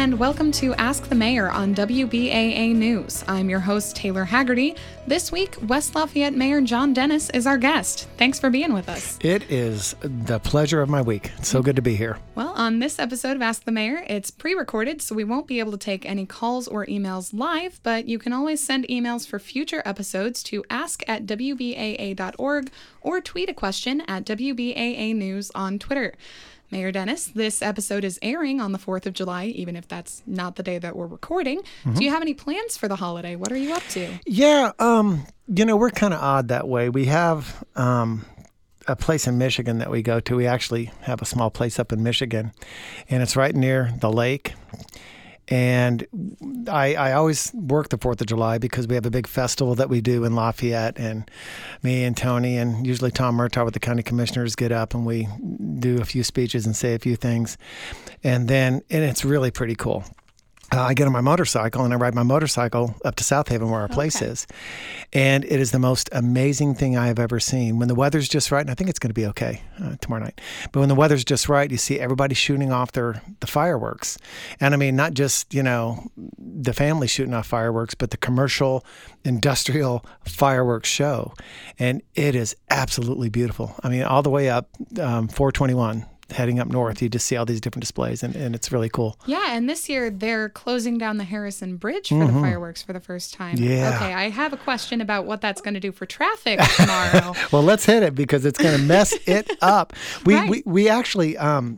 and welcome to Ask the Mayor on WBAA News. I'm your host, Taylor Haggerty. This week, West Lafayette Mayor John Dennis is our guest. Thanks for being with us. It is the pleasure of my week. It's so good to be here. Well, on this episode of Ask the Mayor, it's pre-recorded, so we won't be able to take any calls or emails live, but you can always send emails for future episodes to ask@wbaa.org or tweet a question at WBAA News on Twitter. Mayor Dennis, this episode is airing on the 4th of July, even if that's not the day that we're recording. Mm-hmm. Do you have any plans for the holiday? What are you up to? Yeah, we're kind of odd that way. We have a place in Michigan that we go to. We actually have a small place up in Michigan, and it's right near the lake. And I always work the 4th of July because we have a big festival that we do in Lafayette, and me and Tony and usually Tom Murtaugh with the county commissioners get up and we do a few speeches and say a few things. And it's really pretty cool. I get on my motorcycle and I ride my motorcycle up to South Haven where our place is. And it is the most amazing thing I have ever seen. When the weather's just right, and I think it's going to be okay tomorrow night, but when the weather's just right, you see everybody shooting off the fireworks. And I mean, not just, the family shooting off fireworks, but the commercial, industrial fireworks show. And it is absolutely beautiful. I mean, all the way up 421. Heading up north, you just see all these different displays, and it's really cool. Yeah, and this year they're closing down the Harrison Bridge for the fireworks for the first time. Yeah. Okay, I have a question about what that's going to do for traffic tomorrow. Well, let's hit it because it's going to mess it up. We actually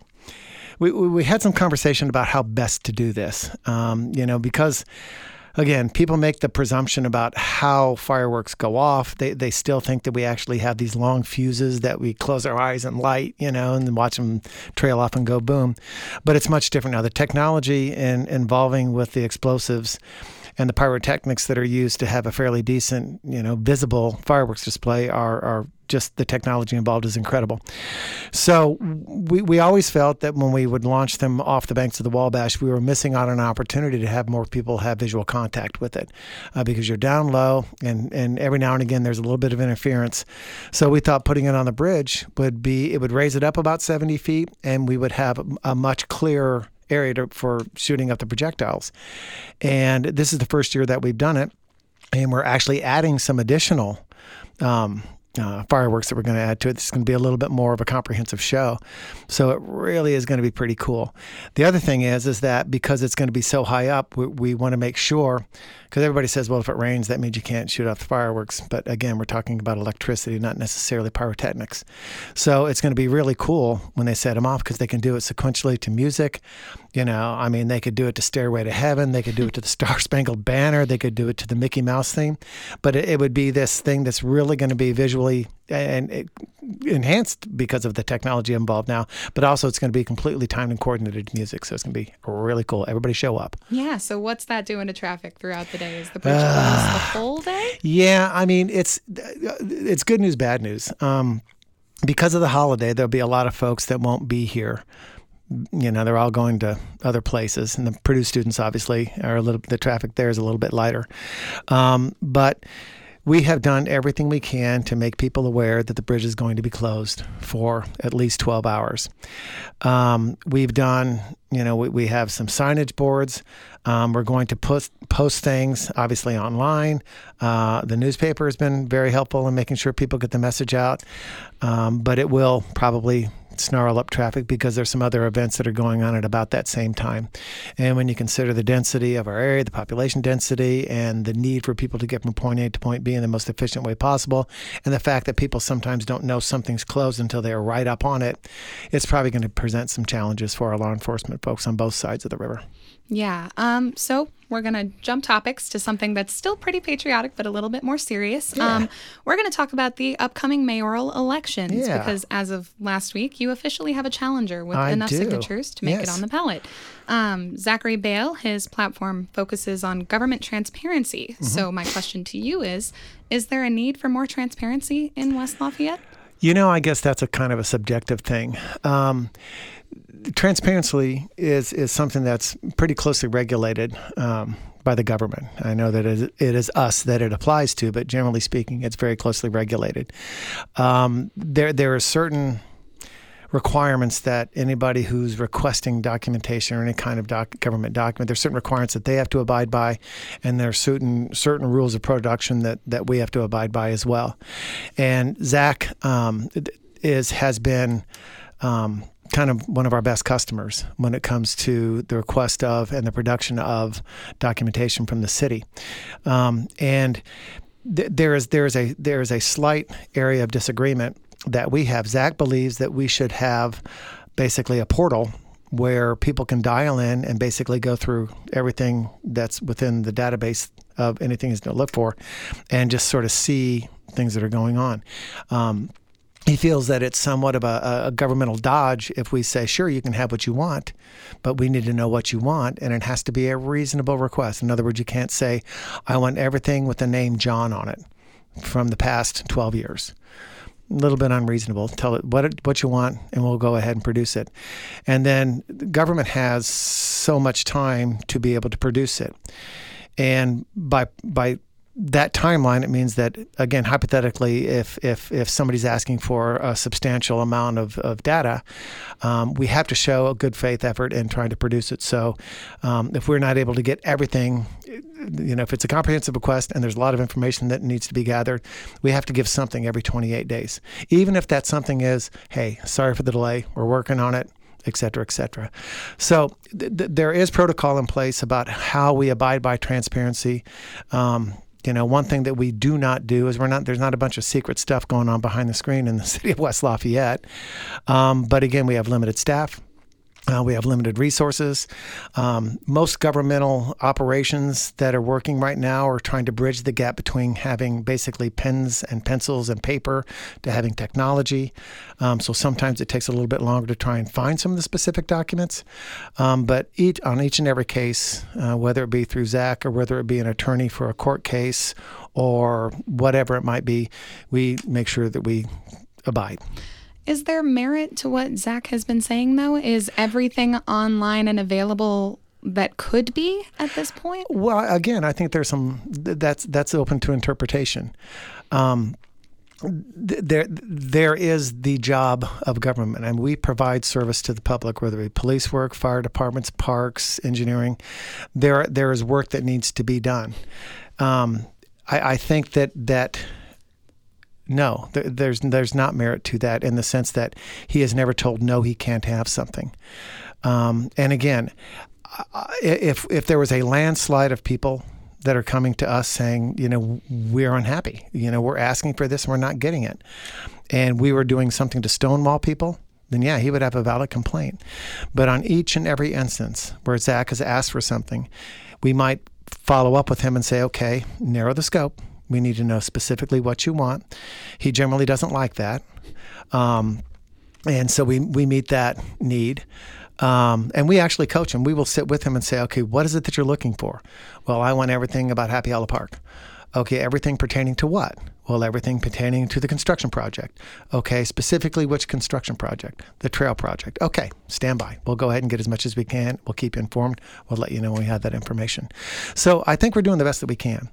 we had some conversation about how best to do this. Because again, people make the presumption about how fireworks go off. They still think that we actually have these long fuses that we close our eyes and light, and then watch them trail off and go boom. But it's much different now. The technology involving with the explosives and the pyrotechnics that are used to have a fairly decent, visible fireworks display are just the technology involved is incredible. So we always felt that when we would launch them off the banks of the Wabash, we were missing out on an opportunity to have more people have visual contact with it because you're down low and every now and again there's a little bit of interference. So we thought putting it on the bridge would raise it up about 70 feet and we would have a much clearer area for shooting up the projectiles. And this is the first year that we've done it. And we're actually adding some additional fireworks that we're going to add to it. This is going to be a little bit more of a comprehensive show. So it really is going to be pretty cool. The other thing is that because it's going to be so high up, we want to make sure, because everybody says, well, if it rains, that means you can't shoot off the fireworks. But again, we're talking about electricity, not necessarily pyrotechnics. So it's going to be really cool when they set them off because they can do it sequentially to music. They could do it to Stairway to Heaven. They could do it to the Star Spangled Banner. They could do it to the Mickey Mouse theme. But it would be this thing that's really going to be visually and enhanced because of the technology involved now. But also it's going to be completely timed and coordinated music. So it's going to be really cool. Everybody show up. Yeah. So what's that doing to traffic throughout the day? Is the bridge closed the whole day? Yeah. I mean, it's good news, bad news. Because of the holiday, there'll be a lot of folks that won't be here. They're all going to other places, and the Purdue students obviously the traffic there is a little bit lighter. But we have done everything we can to make people aware that the bridge is going to be closed for at least 12 hours. We've done, we have some signage boards. We're going to post things, obviously, online. The newspaper has been very helpful in making sure people get the message out. But it will probably snarl up traffic because there's some other events that are going on at about that same time. And when you consider the density of our area, the population density, and the need for people to get from point A to point B in the most efficient way possible, and the fact that people sometimes don't know something's closed until they're right up on it, it's probably going to present some challenges for our law enforcement folks on both sides of the river. Yeah. So we're going to jump topics to something that's still pretty patriotic, but a little bit more serious. Yeah. We're going to talk about the upcoming mayoral elections because as of last week, you officially have a challenger with enough signatures to make it on the ballot. Zachary Bale, his platform focuses on government transparency. Mm-hmm. So my question to you is there a need for more transparency in West Lafayette? I guess that's a kind of a subjective thing. Transparency is something that's pretty closely regulated by the government. I know that it is us that it applies to, but generally speaking, it's very closely regulated. There are certain requirements that anybody who's requesting documentation or any kind of government document, there's certain requirements that they have to abide by, and there are certain rules of production that we have to abide by as well. And Zach has been kind of one of our best customers when it comes to the request of and the production of documentation from the city. And there is a slight area of disagreement that we have. Zach believes that we should have basically a portal where people can dial in and basically go through everything that's within the database of anything he's going to look for and just sort of see things that are going on. He feels that it's somewhat of a governmental dodge if we say, sure, you can have what you want, but we need to know what you want, and it has to be a reasonable request. In other words, you can't say, I want everything with the name John on it from the past 12 years. A little bit unreasonable. Tell it what you want, and we'll go ahead and produce it. And then the government has so much time to be able to produce it. And by that timeline, it means that, again, hypothetically, if somebody's asking for a substantial amount of data, we have to show a good faith effort in trying to produce it. So if we're not able to get everything, if it's a comprehensive request and there's a lot of information that needs to be gathered, we have to give something every 28 days. Even if that something is, hey, sorry for the delay, we're working on it, et cetera, et cetera. So there is protocol in place about how we abide by transparency. One thing that we do not do is there's not a bunch of secret stuff going on behind the screen in the city of West Lafayette. But again, we have limited staff. We have limited resources. Most governmental operations that are working right now are trying to bridge the gap between having basically pens and pencils and paper to having technology. So sometimes it takes a little bit longer to try and find some of the specific documents. But on each and every case, whether it be through Zach or whether it be an attorney for a court case or whatever it might be, we make sure that we abide. Is there merit to what Zach has been saying, though? Is everything online and available that could be at this point? Well, again, I think there's that's open to interpretation. There is the job of government, and we provide service to the public, whether it be police work, fire departments, parks, engineering. There is work that needs to be done. I think that. No, there's not merit to that in the sense that he has never told no, he can't have something. And again, if there was a landslide of people that are coming to us saying, we're unhappy, we're asking for this and we're not getting it, and we were doing something to stonewall people, then yeah, he would have a valid complaint. But on each and every instance where Zach has asked for something, we might follow up with him and say, okay, narrow the scope. We need to know specifically what you want. He generally doesn't like that. And so we meet that need. And we actually coach him. We will sit with him and say, okay, what is it that you're looking for? Well, I want everything about Happy Hollow Park. Okay, everything pertaining to what? Well, everything pertaining to the construction project. Okay, specifically which construction project? The trail project. Okay, stand by. We'll go ahead and get as much as we can. We'll keep you informed. We'll let you know when we have that information. So I think we're doing the best that we can.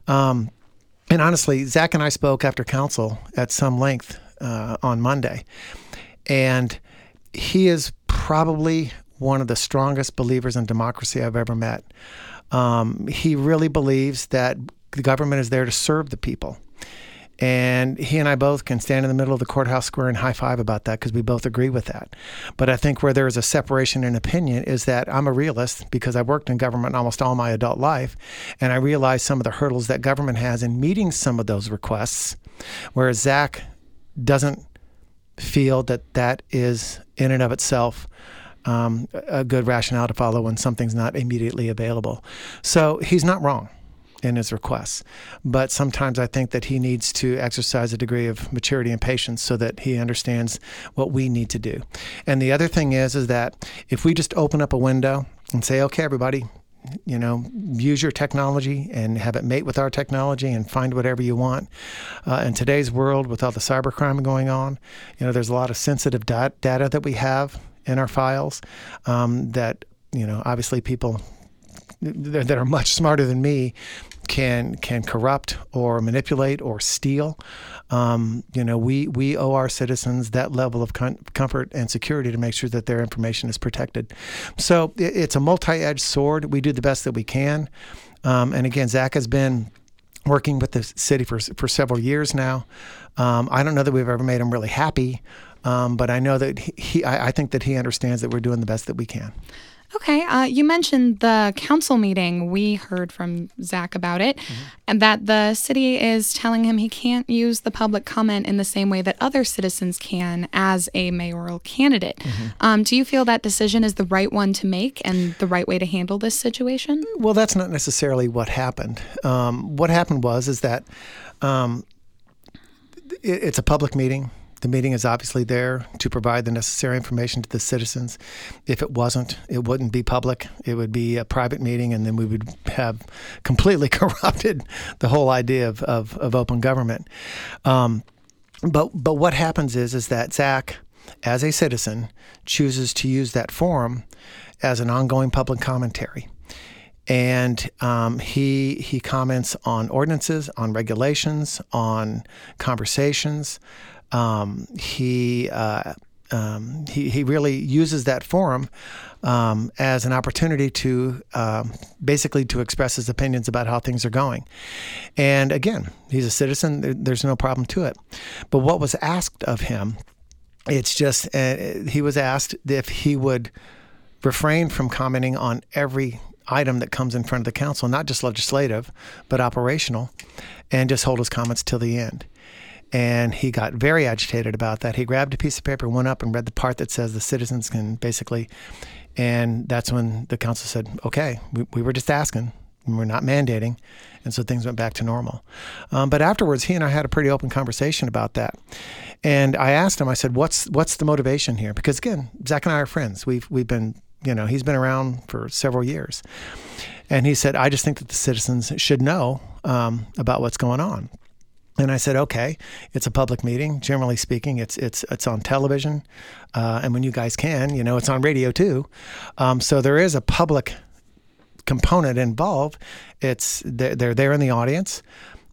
And honestly, Zach and I spoke after council at some length on Monday. And he is probably one of the strongest believers in democracy I've ever met. He really believes that the government is there to serve the people. And he and I both can stand in the middle of the courthouse square and high five about that because we both agree with that. But I think where there is a separation in opinion is that I'm a realist because I've worked in government almost all my adult life, and I realize some of the hurdles that government has in meeting some of those requests, whereas Zach doesn't feel that that is in and of itself a good rationale to follow when something's not immediately available. So he's not wrong in his requests. But sometimes I think that he needs to exercise a degree of maturity and patience so that he understands what we need to do. And the other thing is that if we just open up a window and say, okay, everybody, use your technology and have it mate with our technology and find whatever you want. In today's world, with all the cybercrime going on, there's a lot of sensitive data that we have in our files that, obviously people that are much smarter than me can corrupt or manipulate or steal. We owe our citizens that level of comfort and security to make sure that their information is protected. So it's a multi-edged sword. We do the best that we can. And again, Zach has been working with the city for several years now. I don't know that we've ever made him really happy, but I know that I think that he understands that we're doing the best that we can. Okay. You mentioned the council meeting. We heard from Zach about it, and that the city is telling him he can't use the public comment in the same way that other citizens can as a mayoral candidate. Do you feel that decision is the right one to make and the right way to handle this situation? Well, that's not necessarily what happened. What happened is that it's a public meeting. The meeting is obviously there to provide the necessary information to the citizens. If it wasn't, it wouldn't be public. It would be a private meeting, and then we would have completely corrupted the whole idea of open government. But what happens is that Zach, as a citizen, chooses to use that forum as an ongoing public commentary. And he comments on ordinances, on regulations, on conversations. He really uses that forum as an opportunity to basically to express his opinions about how things are going. And again, he's a citizen. There's no problem to it. But what was asked of him, it's just he was asked if he would refrain from commenting on every item that comes in front of the council, not just legislative, but operational, and just hold his comments till the end. And he got very agitated about that. He grabbed a piece of paper, went up and read the part that says the citizens can basically, and that's when the council said, okay, we were just asking, we're not mandating. And so things went back to normal. But afterwards, he and I had a pretty open conversation about that. And I asked him, I said, what's the motivation here? Because again, Zach and I are friends. We've been, he's been around for several years. And he said, I just think that the citizens should know about what's going on. And I said, okay, it's a public meeting. Generally speaking, it's on television. And when you guys can, it's on radio too. So there is a public component involved. They're there in the audience.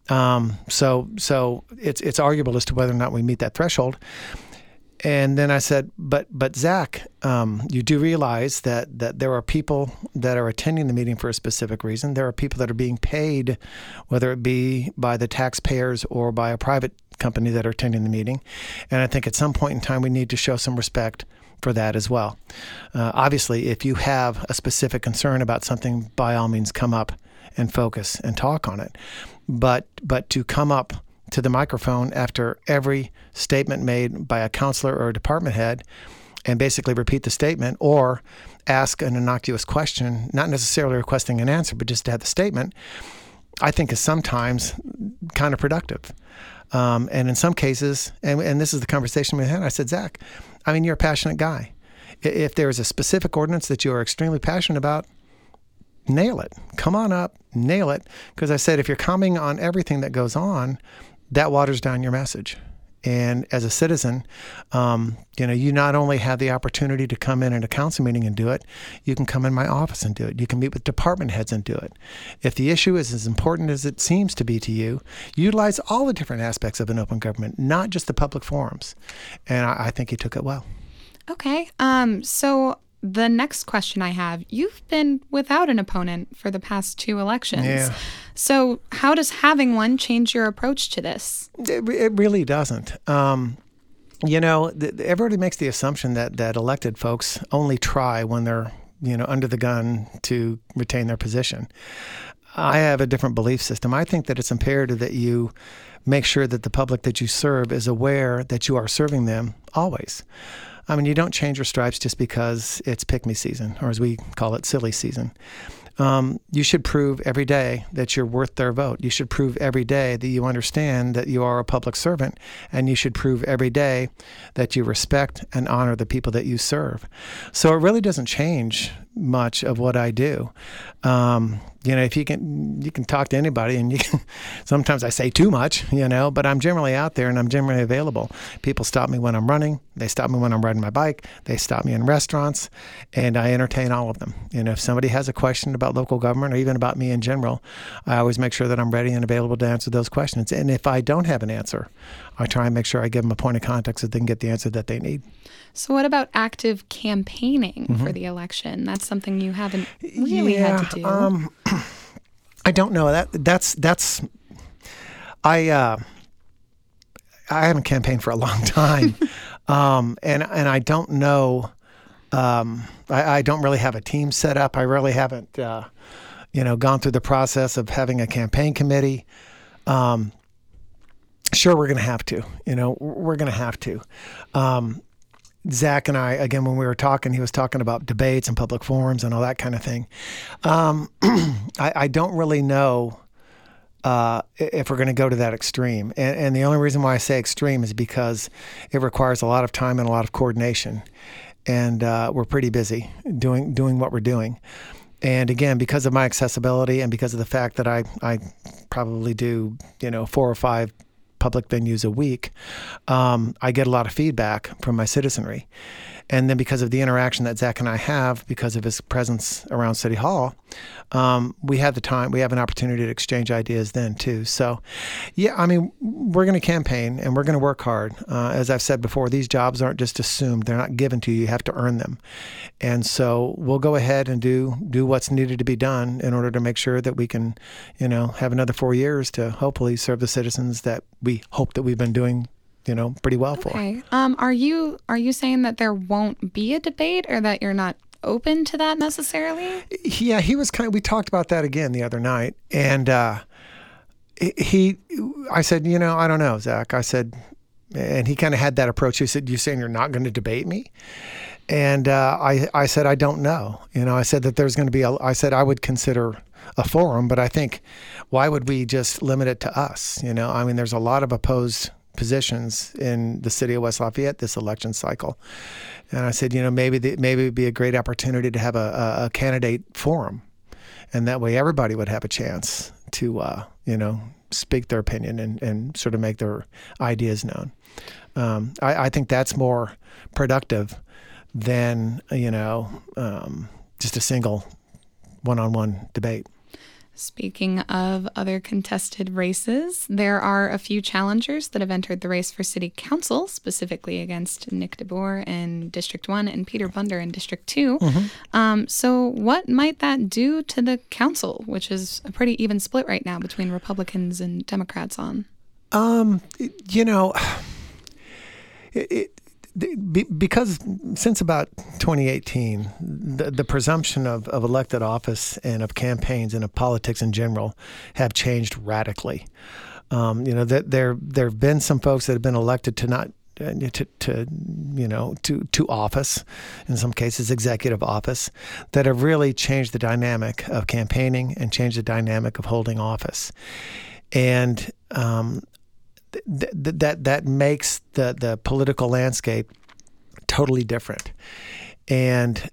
So it's arguable as to whether or not we meet that threshold. And then I said, but Zach, you do realize that there are people that are attending the meeting for a specific reason. There are people that are being paid, whether it be by the taxpayers or by a private company that are attending the meeting. And I think at some point in time, we need to show some respect for that as well. Obviously, if you have a specific concern about something, by all means, come up and focus and talk on it. But to come up to the microphone after every statement made by a counselor or a department head and basically repeat the statement or ask an innocuous question, not necessarily requesting an answer, but just to have the statement, I think is sometimes counterproductive. And in some cases, and this is the conversation we had, I said, Zach, you're a passionate guy. If there is a specific ordinance that you are extremely passionate about, nail it. Come on up, nail it. Because I said, if you're commenting on everything that goes on, that waters down your message. And as a citizen, you not only have the opportunity to come in at a council meeting and do it, you can come in my office and do it. You can meet with department heads and do it. If the issue is as important as it seems to be to you, utilize all the different aspects of an open government, not just the public forums. And I think you took it well. Okay. So the next question I have, you've been without an opponent for the past 2 elections. Yeah. So how does having one change your approach to this? It really doesn't. Everybody makes the assumption that elected folks only try when they're, under the gun to retain their position. I have a different belief system. I think that it's imperative that you make sure that the public that you serve is aware that you are serving them always. You don't change your stripes just because it's pick-me season, or as we call it, silly season. You should prove every day that you're worth their vote. You should prove every day that you understand that you are a public servant, and you should prove every day that you respect and honor the people that you serve. So it really doesn't change much of what I do. if you can talk to anybody, and sometimes I say too much, but I'm generally out there and I'm generally available. People stop me when I'm running. They stop me when I'm riding my bike. They stop me in restaurants, and I entertain all of them. If somebody has a question about local government or even about me in general, I always make sure that I'm ready and available to answer those questions. And if I don't have an answer, I try and make sure I give them a point of contact so they can get the answer that they need. So what about active campaigning for the election? That's something you haven't really had to do. I don't know. I haven't campaigned for a long time, and I don't know. I don't really have a team set up. I really haven't, gone through the process of having a campaign committee. Sure, we're going to have to. We're going to have to. Zach and I, again, when we were talking, he was talking about debates and public forums and all that kind of thing. I don't really know if we're going to go to that extreme. And the only reason why I say extreme is because it requires a lot of time and a lot of coordination. And we're pretty busy doing what we're doing. And again, because of my accessibility and because of the fact that I probably do, 4 or 5 public venues a week, I get a lot of feedback from my citizenry. And then because of the interaction that Zach and I have, because of his presence around City Hall, we have the time, we have an opportunity to exchange ideas then too. So yeah, we're going to campaign and we're going to work hard. As I've said before, these jobs aren't just assumed. They're not given to you. You have to earn them. And so we'll go ahead and do what's needed to be done in order to make sure that we can, have another 4 years to hopefully serve the citizens that we hope that we've been doing pretty well for. Okay. Are you saying that there won't be a debate, or that you're not open to that necessarily? Yeah, we talked about that again the other night, and I said, I don't know, Zach. I said, and he kind of had that approach. He said, "You saying you're not going to debate me?" And I said, "I don't know." I said that there's going to be I said I would consider a forum, but I think why would we just limit it to us? There's a lot of opposed positions in the city of West Lafayette this election cycle. And I said, maybe it'd be a great opportunity to have a candidate forum. And that way everybody would have a chance to, speak their opinion and sort of make their ideas known. I think that's more productive than, just a single one-on-one debate. Speaking of other contested races, there are a few challengers that have entered the race for city council, specifically against Nick DeBoer in District 1 and Peter Bunder in District 2. Mm-hmm. So what might that do to the council, which is a pretty even split right now between Republicans and Democrats on? Because since about 2018, the presumption of elected office and of campaigns and of politics in general have changed radically. There have been some folks that have been elected to office, in some cases executive office, that have really changed the dynamic of campaigning and changed the dynamic of holding office. And that makes the political landscape totally different. And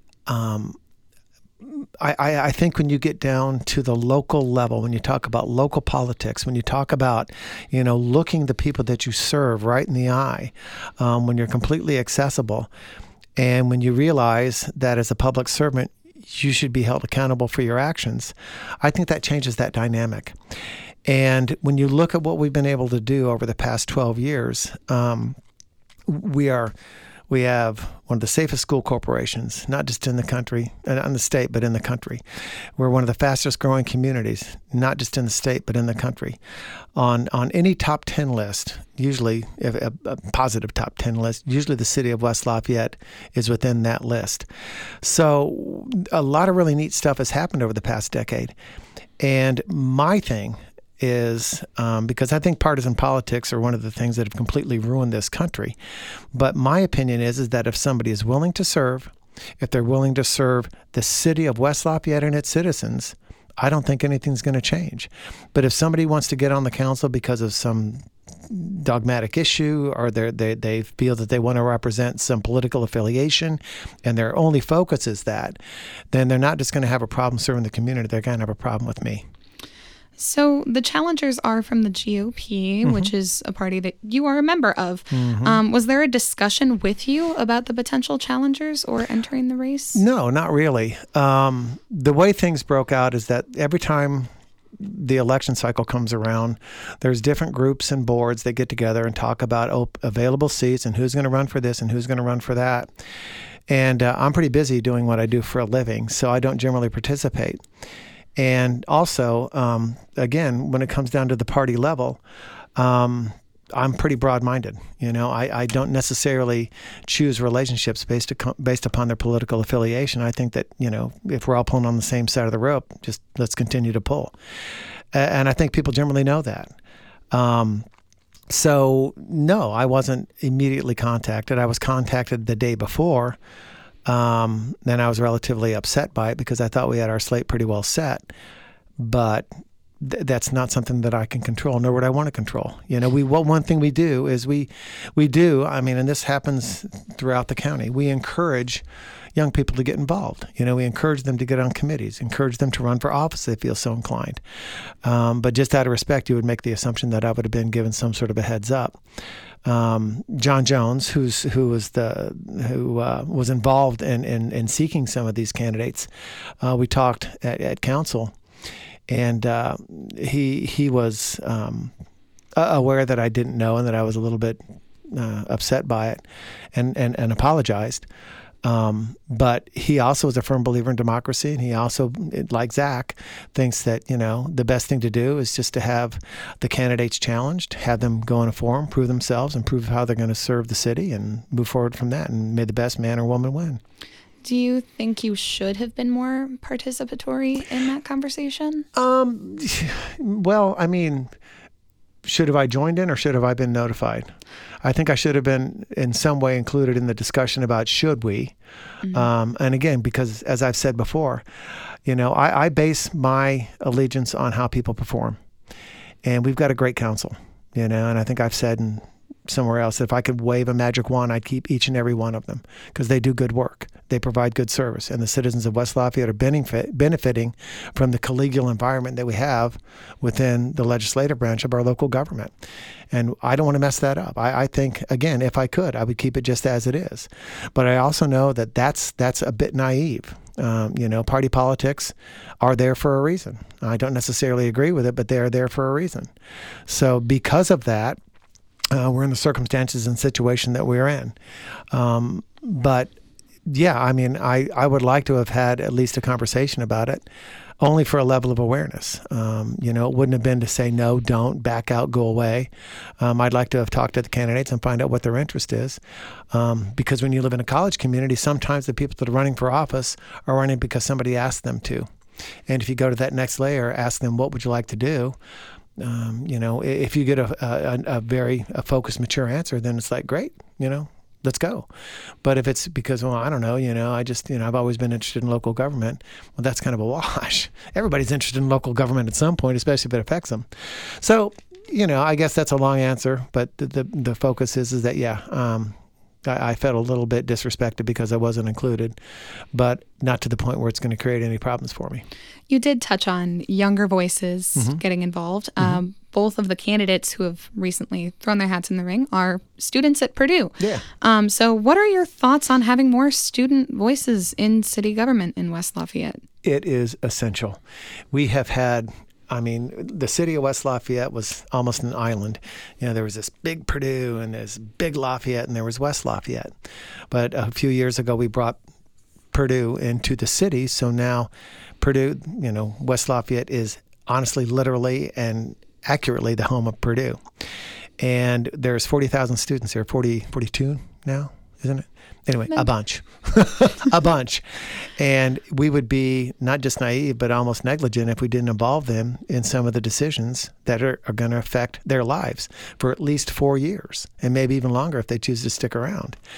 I think when you get down to the local level, when you talk about local politics, when you talk about, looking the people that you serve right in the eye, when you're completely accessible, and when you realize that as a public servant, you should be held accountable for your actions, I think that changes that dynamic. And when you look at what we've been able to do over the past 12 years, we have one of the safest school corporations, not just in the country, in the state, but in the country. We're one of the fastest growing communities, not just in the state, but in the country. On any top 10 list, usually a positive top 10 list, usually the city of West Lafayette is within that list. So a lot of really neat stuff has happened over the past decade. And my thing is, because I think partisan politics are one of the things that have completely ruined this country. But my opinion is that if somebody is willing to serve, if they're willing to serve the city of West Lafayette and its citizens, I don't think anything's going to change. But if somebody wants to get on the council because of some dogmatic issue, or they feel that they want to represent some political affiliation, and their only focus is that, then they're not just going to have a problem serving the community. They're going to have a problem with me. So the challengers are from the GOP, which is a party that you are a member of. Was there a discussion with you about the potential challengers or entering the race? No, not really. The way things broke out is that every time the election cycle comes around, there's different groups and boards that get together and talk about available seats and who's going to run for this and who's going to run for that. And I'm pretty busy doing what I do for a living, so I don't generally participate. And also, again, when it comes down to the party level, I'm pretty broad-minded. I don't necessarily choose relationships based upon their political affiliation. I think that, if we're all pulling on the same side of the rope, just let's continue to pull. And I think people generally know that. So, no, I wasn't immediately contacted. I was contacted the day before. Then I was relatively upset by it because I thought we had our slate pretty well set. But that's not something that I can control, nor would I want to control. One thing we do is we do, and this happens throughout the county, we encourage young people to get involved. We encourage them to get on committees, encourage them to run for office if they feel so inclined. But just out of respect, you would make the assumption that I would have been given some sort of a heads up. John Jones, who was involved in seeking some of these candidates, we talked at council, and he was aware that I didn't know and that I was a little bit upset by it, and apologized. But he also is a firm believer in democracy, and he also, like Zach, thinks that, the best thing to do is just to have the candidates challenged, have them go in a forum, prove themselves, and prove how they're going to serve the city, and move forward from that, and may the best man or woman win. Do you think you should have been more participatory in that conversation? Well, should have I joined in, or should have I been notified? I think I should have been in some way included in the discussion about should we. And again, because as I've said before, I base my allegiance on how people perform. And we've got a great council, and I think I've said somewhere else that if I could wave a magic wand, I'd keep each and every one of them because they do good work. They provide good service. And the citizens of West Lafayette are benefiting from the collegial environment that we have within the legislative branch of our local government. And I don't want to mess that up. I think, again, if I could, I would keep it just as it is. But I also know that that's a bit naive. Party politics are there for a reason. I don't necessarily agree with it, but they're there for a reason. So because of that, we're in the circumstances and situation that we're in. But yeah, I would like to have had at least a conversation about it, only for a level of awareness. It wouldn't have been to say, no, don't, back out, go away. I'd like to have talked to the candidates and find out what their interest is. Because when you live in a college community, sometimes the people that are running for office are running because somebody asked them to. And if you go to that next layer, ask them, what would you like to do? If you get a very focused, mature answer, then it's like, great, let's go. But if it's because, I don't know, I've always been interested in local government, well, that's kind of a wash. Everybody's interested in local government at some point, especially if it affects them. So, I guess that's a long answer, but the focus is that, I felt a little bit disrespected because I wasn't included, but not to the point where it's going to create any problems for me. You did touch on younger voices getting involved. Both of the candidates who have recently thrown their hats in the ring are students at Purdue. Yeah. So what are your thoughts on having more student voices in city government in West Lafayette? It is essential. We have had... the city of West Lafayette was almost an island. There was this big Purdue and there's big Lafayette and there was West Lafayette. But a few years ago, we brought Purdue into the city. So now Purdue, West Lafayette is honestly, literally, and accurately the home of Purdue. And there's 40,000 students here, 42 now, isn't it? Anyway, a bunch. A bunch. And we would be not just naive, but almost negligent if we didn't involve them in some of the decisions that are going to affect their lives for at least 4 years, and maybe even longer if they choose to stick around.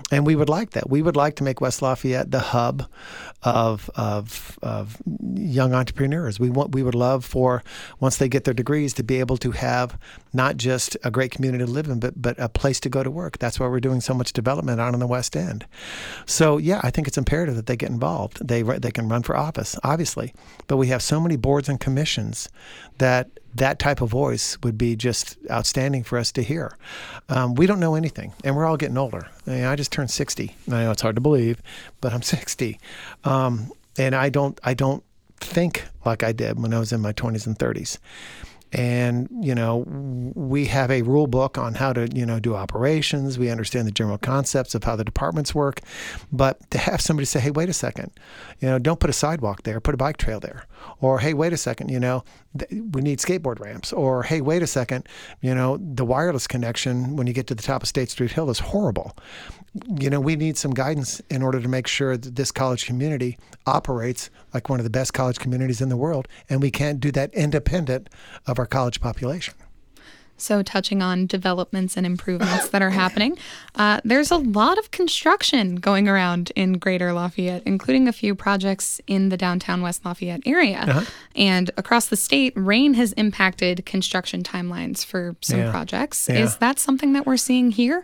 And we would like that. We would like to make West Lafayette the hub of young entrepreneurs. We would love for, once they get their degrees, to be able to have not just a great community to live in, but a place to go to work. That's why we're doing so much development out in the West End. So yeah, I think it's imperative that they get involved. They can run for office, obviously, but we have so many boards and commissions that type of voice would be just outstanding for us to hear. We don't know anything, and we're all getting older. I just turned 60. I know it's hard to believe, but I'm 60, and I don't think like I did when I was in my 20s and 30s. And, we have a rule book on how to, do operations. We understand the general concepts of how the departments work. But to have somebody say, hey, wait a second, don't put a sidewalk there, put a bike trail there. Or, hey, wait a second, we need skateboard ramps. Or, hey, wait a second, the wireless connection when you get to the top of State Street Hill is horrible. We need some guidance in order to make sure that this college community operates like one of the best college communities in the world, and we can't do that independent of our college population. So touching on developments and improvements that are happening, there's a lot of construction going around in Greater Lafayette, including a few projects in the downtown West Lafayette area. Uh-huh. And across the state, rain has impacted construction timelines for some projects. Yeah. Is that something that we're seeing here?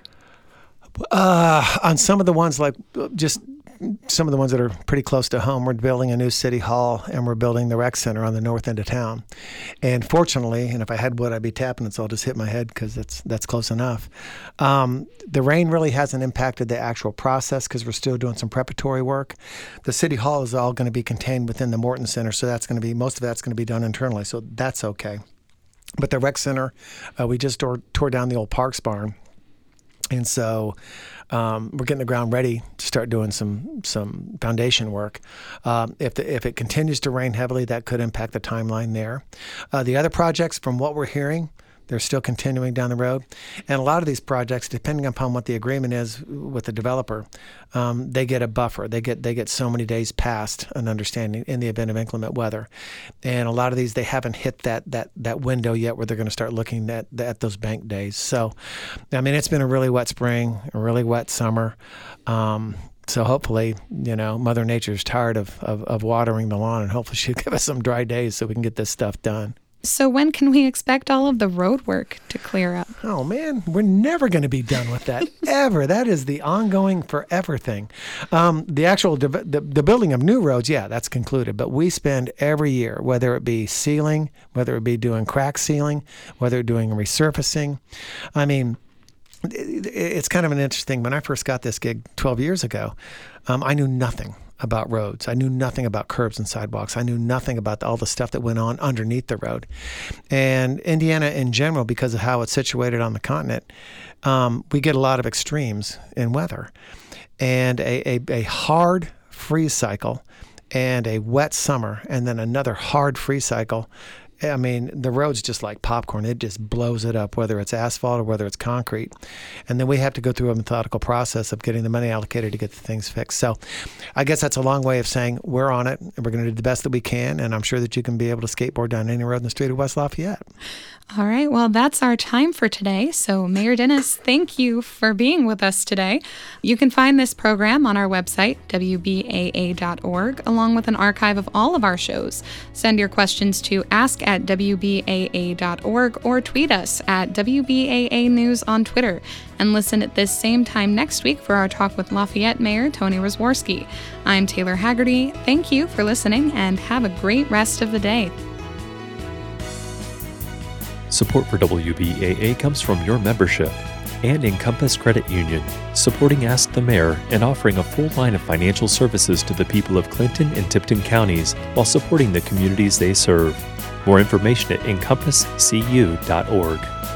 On some of the ones, some of the ones that are pretty close to home, we're building a new city hall and we're building the rec center on the north end of town. And fortunately, and if I had wood, I'd be tapping it, so I'll just hit my head because that's close enough. The rain really hasn't impacted the actual process because we're still doing some preparatory work. The city hall is all going to be contained within the Morton Center, so most of that's going to be done internally, so that's okay. But the rec center, we just tore down the old Parks barn. And so we're getting the ground ready to start doing some foundation work. If it continues to rain heavily, that could impact the timeline there. The other projects, from what we're hearing, they're still continuing down the road. And a lot of these projects, depending upon what the agreement is with the developer, they get a buffer. They get so many days past an understanding in the event of inclement weather. And a lot of these, they haven't hit that window yet where they're going to start looking at those bank days. So, it's been a really wet spring, a really wet summer. So hopefully, Mother Nature's tired of watering the lawn, and hopefully she'll give us some dry days so we can get this stuff done. So when can we expect all of the road work to clear up? Oh, man, we're never going to be done with that, ever. That is the ongoing forever thing. The actual the building of new roads, yeah, that's concluded. But we spend every year, whether it be sealing, whether it be doing crack sealing, whether doing resurfacing. It's kind of an interesting. When I first got this gig 12 years ago, I knew nothing about roads. I knew nothing about curbs and sidewalks. I knew nothing about all the stuff that went on underneath the road. And Indiana in general, because of how it's situated on the continent, we get a lot of extremes in weather. And a hard freeze cycle and a wet summer and then another hard freeze cycle, the road's just like popcorn. It just blows it up, whether it's asphalt or whether it's concrete. And then we have to go through a methodical process of getting the money allocated to get the things fixed. So I guess that's a long way of saying we're on it and we're going to do the best that we can. And I'm sure that you can be able to skateboard down any road in the street of West Lafayette. All right. Well, that's our time for today. So Mayor Dennis, thank you for being with us today. You can find this program on our website, wbaa.org, along with an archive of all of our shows. Send your questions to ask@wbaa.org or tweet us at WBAA News on Twitter. And listen at this same time next week for our talk with Lafayette Mayor Tony Rosworski. I'm Taylor Haggerty. Thank you for listening and have a great rest of the day. Support for WBAA comes from your membership and Encompass Credit Union, supporting Ask the Mayor and offering a full line of financial services to the people of Clinton and Tipton counties while supporting the communities they serve. More information at encompasscu.org.